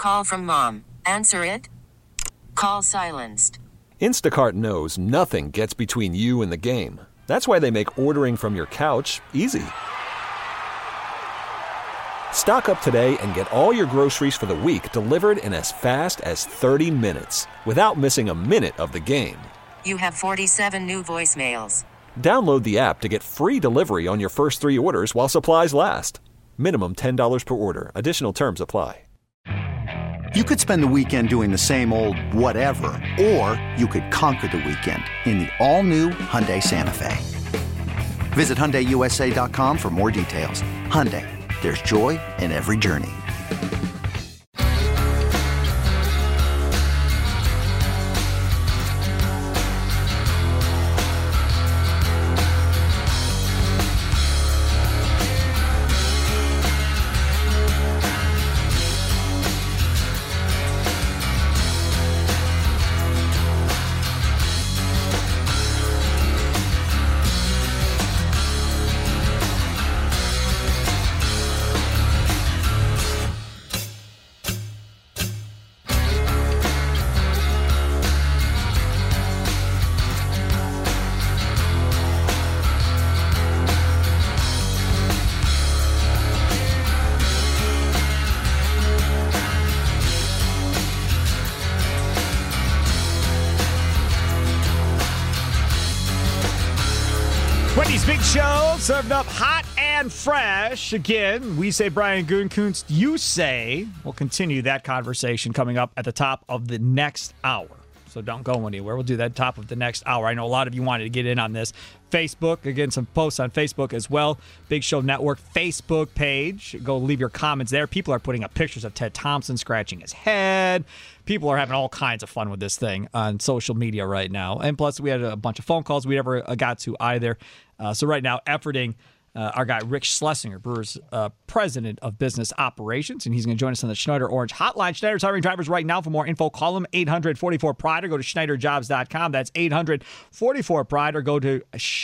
Call from mom. Answer it. Call silenced. Instacart knows nothing gets between you and the game. That's why they make ordering from your couch easy. Stock up today and get all your groceries for the week delivered in as fast as 30 minutes without missing a minute of the game. You have 47 new voicemails. Download the app to get free delivery on your first 3 orders while supplies last. Minimum $10 per order. Additional terms apply. You could spend the weekend doing the same old whatever, or you could conquer the weekend in the all-new Hyundai Santa Fe. Visit HyundaiUSA.com for more details. Hyundai, there's joy in every journey. Wendy's Big Show, served up hot and fresh. Again, we say Brian Gutekunst, you say. We'll continue that conversation coming up at the top of the next hour. So don't go anywhere. We'll do that top of the next hour. I know a lot of you wanted to get in on this. Facebook, again, some posts on Facebook as well. Big Show Network Facebook page. Go leave your comments there. People are putting up pictures of Ted Thompson scratching his head. People are having all kinds of fun with this thing on social media right now. And plus, we had a bunch of phone calls we never got to either. So right now, efforting our guy Rick Schlesinger, Brewers president of business operations, and he's going to join us on the Schneider Orange Hotline. Schneider's hiring drivers right now. For more info, call them 800-44-PRIDE or go to SchneiderJobs.com. That's 800-44-PRIDE or go to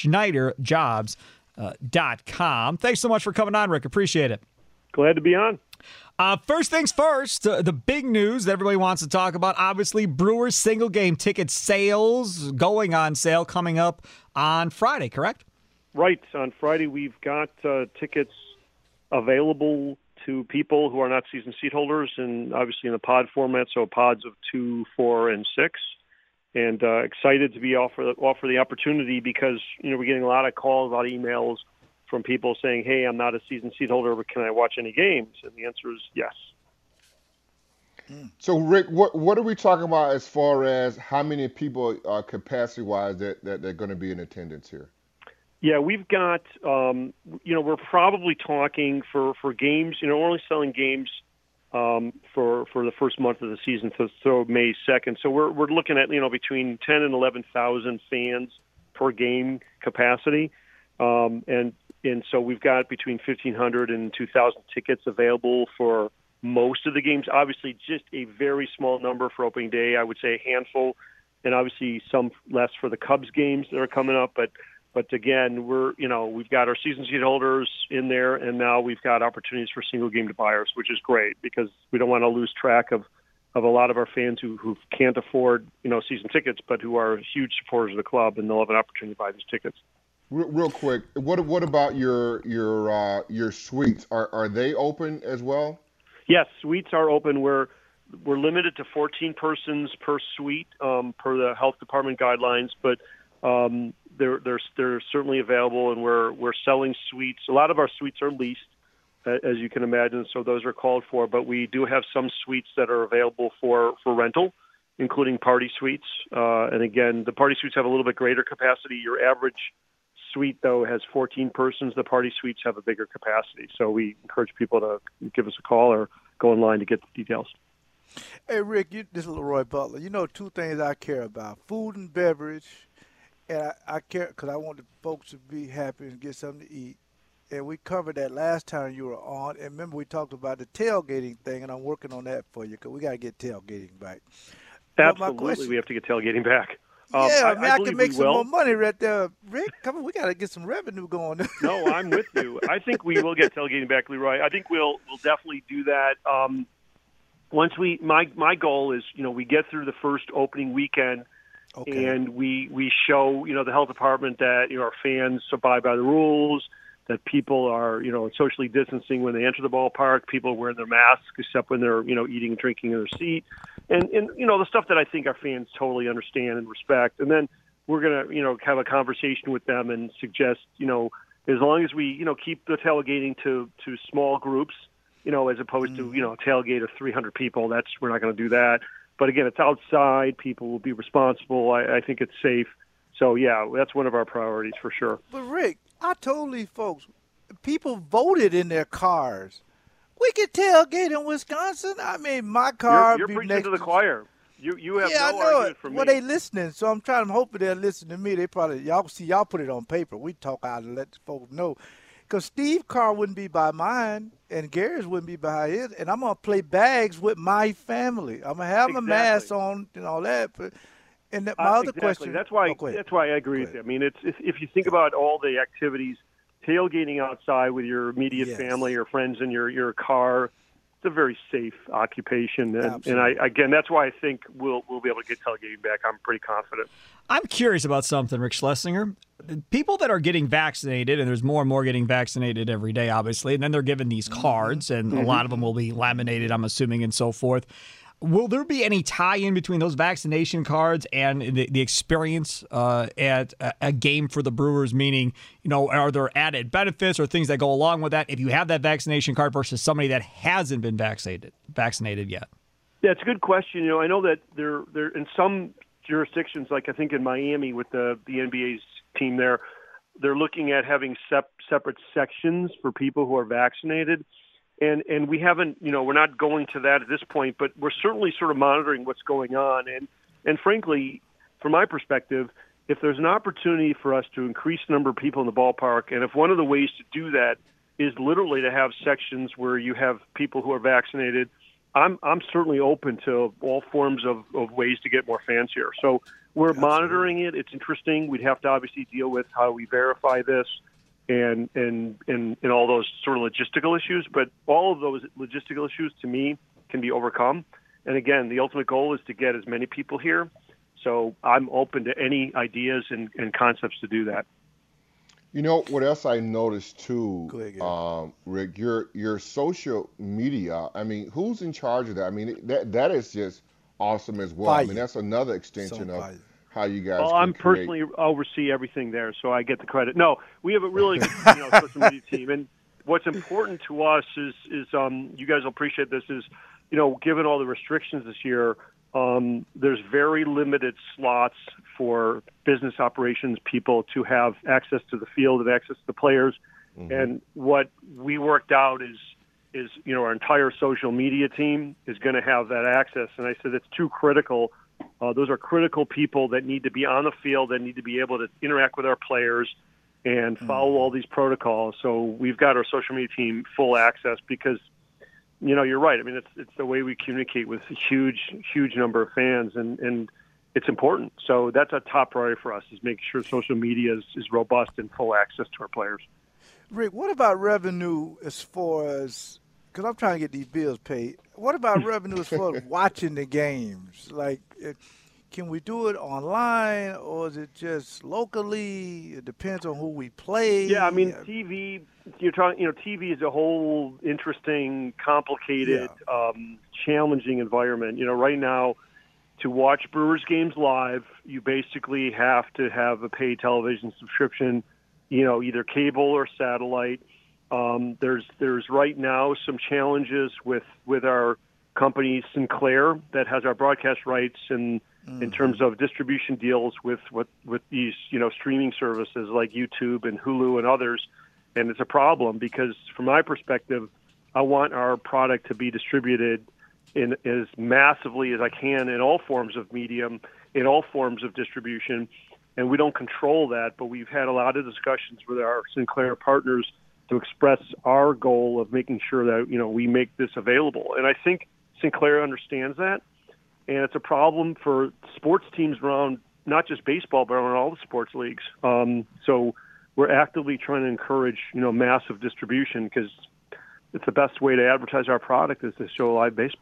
SchneiderJobs.com. Thanks so much for coming on, Rick. Appreciate it. Glad to be on. First things first, the big news that everybody wants to talk about, obviously, Brewers single game ticket sales going on sale coming up on Friday, correct? Right. On Friday, we've got tickets available to people who are not season seat holders, and obviously in the pod format, so pods of 2, 4, and 6. And excited to be offer the opportunity because we're getting a lot of calls, a lot of emails from people saying, "Hey, I'm not a season seat holder, but can I watch any games?" And the answer is yes. So, Rick, what are we talking about as far as how many people capacity-wise that they're going to be in attendance here? Yeah, we've got, we're probably talking for games, we're only selling games for the first month of the season, so May 2nd. So we're looking at, between 10 and 11,000 fans per game capacity. And so we've got between 1,500 and 2,000 tickets available for most of the games. Obviously, just a very small number for opening day. I would say a handful, and obviously some less for the Cubs games that are coming up. But again, we've got our season seat holders in there, and now we've got opportunities for single game buyers, which is great because we don't want to lose track of a lot of our fans who can't afford season tickets, but who are huge supporters of the club, and they'll have an opportunity to buy these tickets. Real quick, what about your suites? Are they open as well? Yes, suites are open. We're limited to 14 persons per suite per the health department guidelines, but they're certainly available, and we're selling suites. A lot of our suites are leased, as you can imagine, so those are called for. But we do have some suites that are available for rental, including party suites. And again, the party suites have a little bit greater capacity. Your average suite, though, has 14 persons. The party suites have a bigger capacity. So we encourage people to give us a call or go online to get the details. Hey, Rick, this is Leroy Butler. Two things I care about, food and beverage. And I care because I want the folks to be happy and get something to eat. And we covered that last time you were on. And remember, we talked about the tailgating thing, and I'm working on that for you because we got to get tailgating back. Absolutely, we have to get tailgating back. I can make some more money right there. Rick, come on, we got to get some revenue going. No, I'm with you. I think we will get tailgating back, Leroy. I think we'll definitely do that. once my goal is, we get through the first opening weekend, Okay. and we show, the health department that, our fans abide by the rules, that people are, socially distancing when they enter the ballpark, people wearing their masks except when they're, eating and drinking in their seat. And the stuff that I think our fans totally understand and respect. And then we're going to, have a conversation with them and suggest, as long as we, keep the tailgating to small groups, as opposed to, a tailgate of 300 people, we're not going to do that. But again, it's outside. People will be responsible. I think it's safe. So, yeah, that's one of our priorities for sure. But, Rick, I told these folks, people voted in their cars. We can tailgate in Wisconsin. I mean, my car You're be preaching next to the choir. You have I no know argument it. for me. Well, they listening, so I'm hoping they're listening to me. They probably y'all put it on paper. We talk out and let the folks know. Because Steve's car wouldn't be by mine, and Gary's wouldn't be by his, and I'm gonna play bags with my family. I'm gonna have my mask on and all that. But and my other question. That's why I agree with you. I mean, if you think about all the activities, tailgating outside with your immediate family or friends in your car. It's a very safe occupation, and that's why I think we'll be able to get tailgating back. I'm pretty confident. I'm curious about something, Rick Schlesinger. People that are getting vaccinated, and there's more and more getting vaccinated every day, obviously, and then they're given these cards, and a lot of them will be laminated, I'm assuming, and so forth. Will there be any tie-in between those vaccination cards and the experience at a game for the Brewers? Meaning, are there added benefits or things that go along with that if you have that vaccination card versus somebody that hasn't been vaccinated yet? Yeah, it's a good question. I know that there in some jurisdictions, like I think in Miami with the NBA's team there, they're looking at having separate sections for people who are vaccinated. And we haven't, we're not going to that at this point, but we're certainly sort of monitoring what's going on. And frankly, from my perspective, if there's an opportunity for us to increase the number of people in the ballpark, and if one of the ways to do that is literally to have sections where you have people who are vaccinated, I'm certainly open to all forms of ways to get more fans here. So we're monitoring it. It's interesting. We'd have to obviously deal with how we verify this. And all those sort of logistical issues, but all of those logistical issues to me can be overcome. And again, the ultimate goal is to get as many people here. So I'm open to any ideas and concepts to do that. What else I noticed too, Rick, your social media. I mean, who's in charge of that? I mean, that is just awesome as well. I mean, that's another extension of how you guys. Well, I'm personally oversee everything there, so I get the credit. No, we have a really good social media team, and what's important to us is you guys will appreciate this is, given all the restrictions this year, there's very limited slots for business operations people to have access to the field and access to the players. Mm-hmm. And what we worked out is our entire social media team is going to have that access. And I said it's too critical. Those are critical people that need to be on the field, that need to be able to interact with our players and follow all these protocols. So we've got our social media team full access because, you're right. I mean, it's the way we communicate with a huge number of fans, and it's important. So that's a top priority for us, is making sure social media is robust and full access to our players. Rick, what about revenue as far as, because I'm trying to get these bills paid, what about revenue as far as watching the games? Like, can we do it online, or is it just locally? It depends on who we play. Yeah, I mean, TV. TV is a whole interesting, complicated, challenging environment. Right now, to watch Brewers games live, you basically have to have a paid television subscription, either cable or satellite. There's right now some challenges with our company Sinclair that has our broadcast rights and in terms of distribution deals with these streaming services like YouTube and Hulu and others. And it's a problem because from my perspective, I want our product to be distributed in as massively as I can in all forms of medium, in all forms of distribution. And we don't control that, but we've had a lot of discussions with our Sinclair partners to express our goal of making sure that, we make this available. And I think Sinclair understands that. And it's a problem for sports teams around not just baseball, but around all the sports leagues. So we're actively trying to encourage, massive distribution because it's the best way to advertise our product is to show live baseball.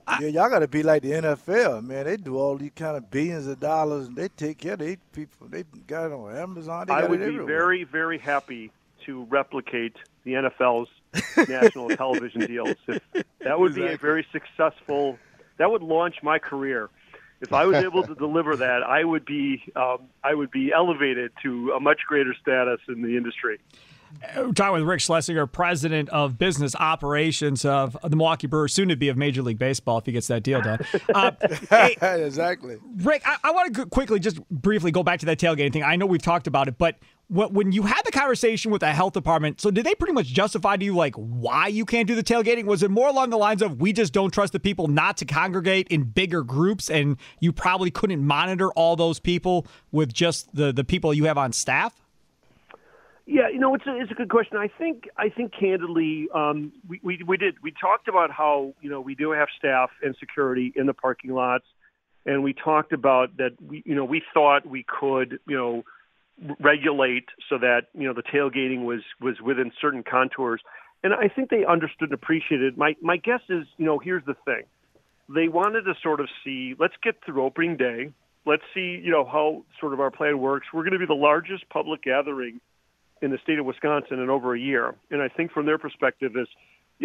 Yeah, y'all got to be like the NFL, man. They do all these kind of billions of dollars, and they take care of these people. They got it on Amazon. They got I would it be everywhere. very, very happy to replicate the NFL's national television deals. That would be a very successful. That would launch my career. If I was able to deliver that, I would be elevated to a much greater status in the industry. We're talking with Rick Schlesinger, president of business operations of the Milwaukee Brewers, soon to be of Major League Baseball if he gets that deal done. Hey, exactly. Rick, I want to quickly, just briefly go back to that tailgating thing. I know we've talked about it, but when you had the conversation with the health department, so did they pretty much justify to you like why you can't do the tailgating? Was it more along the lines of we just don't trust the people not to congregate in bigger groups, and you probably couldn't monitor all those people with just the people you have on staff? Yeah, it's a good question. I think candidly, we talked about how we do have staff and security in the parking lots, and we talked about that we thought we could regulate so that the tailgating was within certain contours, and I think they understood and appreciated. My guess is here's the thing, they wanted to sort of see, let's get through opening day, let's see how sort of our plan works. We're going to be the largest public gathering in the state of Wisconsin in over a year. And I think from their perspective is,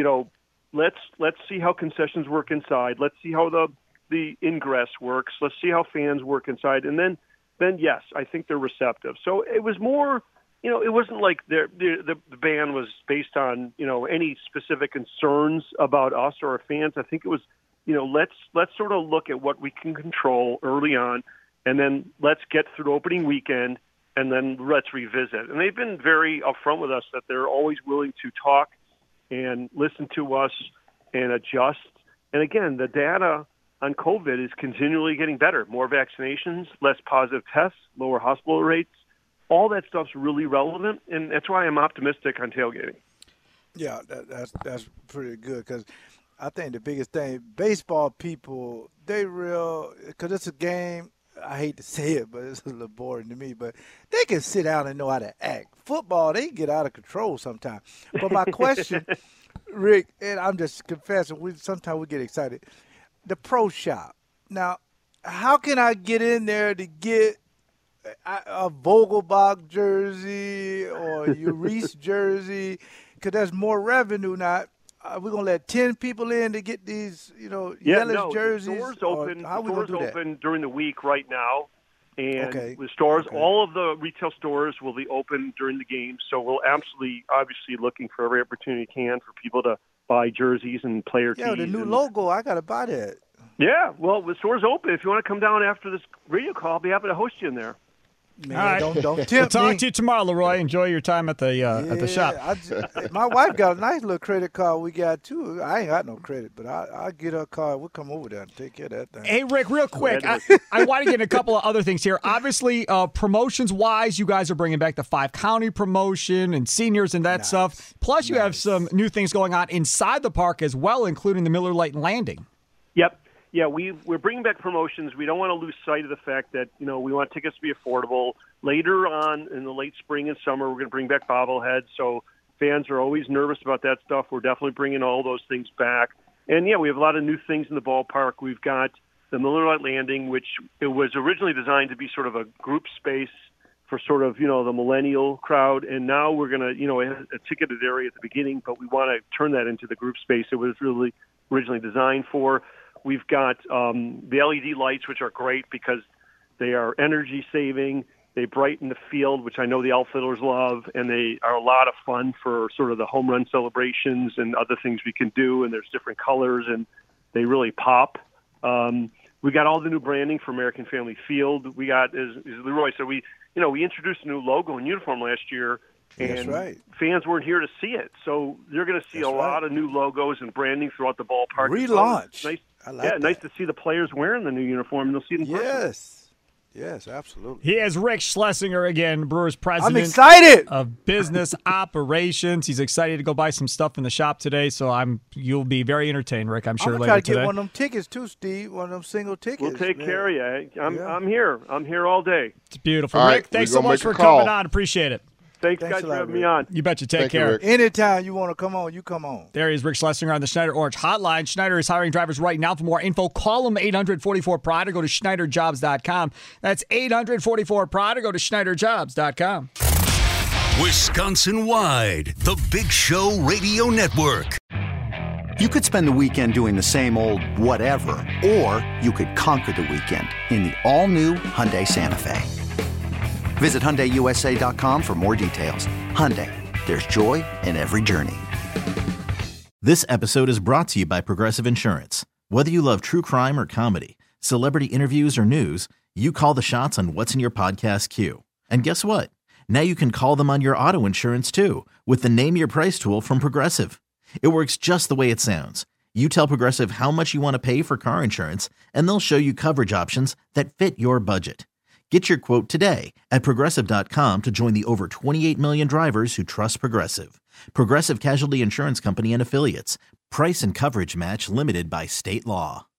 let's see how concessions work inside. Let's see how the ingress works. Let's see how fans work inside. And then yes, I think they're receptive. So it was more, it wasn't like the ban was based on, any specific concerns about us or our fans. I think it was, let's sort of look at what we can control early on, and then let's get through opening weekend, and then let's revisit. And they've been very upfront with us that they're always willing to talk and listen to us and adjust. And again, the data on COVID is continually getting better. More vaccinations, less positive tests, lower hospital rates. All that stuff's really relevant, and that's why I'm optimistic on tailgating. Yeah, that's pretty good, because I think the biggest thing, baseball people, because it's a game, I hate to say it, but it's a little boring to me, but they can sit down and know how to act. Football, they get out of control sometimes. But my question, Rick, and I'm just confessing, sometimes we get excited. The pro shop. Now, how can I get in there to get a Vogelbach jersey or a Urias jersey? Because there's more revenue now. We're going to let 10 people in to get these, yellow jerseys? The stores open, how we stores open during the week right now. And the stores, okay. All of the retail stores will be open during the game. So we'll obviously looking for every opportunity we can for people to buy jerseys and player tees. Yeah, the new logo, I got to buy that. Yeah, well, the store's open. If you want to come down after this radio call, I'll be happy to host you in there. Man, all right. Don't tempt we'll talk me. to you tomorrow, Leroy. Enjoy your time at the shop. My wife got a nice little credit card we got, too. I ain't got no credit, but I'll get her a card. We'll come over there and take care of that thing. Hey, Rick, real quick, I want to get a couple of other things here. Obviously, promotions-wise, you guys are bringing back the 5-county promotion and seniors and that stuff. Plus, you have some new things going on inside the park as well, including the Miller Lite Landing. Yep. Yeah, we're bringing back promotions. We don't want to lose sight of the fact that, we want tickets to be affordable. Later on in the late spring and summer, we're going to bring back bobbleheads. So fans are always nervous about that stuff. We're definitely bringing all those things back. And, yeah, we have a lot of new things in the ballpark. We've got the Miller Lite Landing, which it was originally designed to be sort of a group space for sort of, the millennial crowd. And now we're going to, a ticketed area at the beginning, but we want to turn that into the group space it was really originally designed for. We've got the LED lights, which are great because they are energy saving. They brighten the field, which I know the outfielders love, and they are a lot of fun for sort of the home run celebrations and other things we can do. And there's different colors, and they really pop. We got all the new branding for American Family Field. We got, as Leroy said, we introduced a new logo and uniform last year. And fans weren't here to see it. So you're going to see a lot of new logos and branding throughout the ballpark. Relaunch. Nice. I like that. Nice to see the players wearing the new uniform, and they'll see them. Yes, absolutely. He is Rick Schlesinger again, Brewers president. I'm excited of business operations. He's excited to go buy some stuff in the shop today, so you'll be very entertained, Rick, I'm sure, later today. I'm trying to get one of them tickets too, Steve, one of them single tickets. We'll take care of you. I'm here. I'm here all day. It's beautiful. All Rick, right, thanks so much for coming on. Appreciate it. Thanks guys, for having me on. You betcha. Take Thank you, care. Rick. Anytime you want to come on, you come on. There he is, Rick Schlesinger on the Schneider Orange Hotline. Schneider is hiring drivers right now. For more info, call them 844-PRIDE or go to SchneiderJobs.com. That's 844-PRIDE or go to SchneiderJobs.com. Wisconsin-wide, the Big Show Radio Network. You could spend the weekend doing the same old whatever, or you could conquer the weekend in the all-new Hyundai Santa Fe. Visit HyundaiUSA.com for more details. Hyundai, there's joy in every journey. This episode is brought to you by Progressive Insurance. Whether you love true crime or comedy, celebrity interviews or news, you call the shots on what's in your podcast queue. And guess what? Now you can call them on your auto insurance too with the Name Your Price tool from Progressive. It works just the way it sounds. You tell Progressive how much you want to pay for car insurance, and they'll show you coverage options that fit your budget. Get your quote today at Progressive.com to join the over 28 million drivers who trust Progressive. Progressive Casualty Insurance Company and Affiliates. Price and coverage match limited by state law.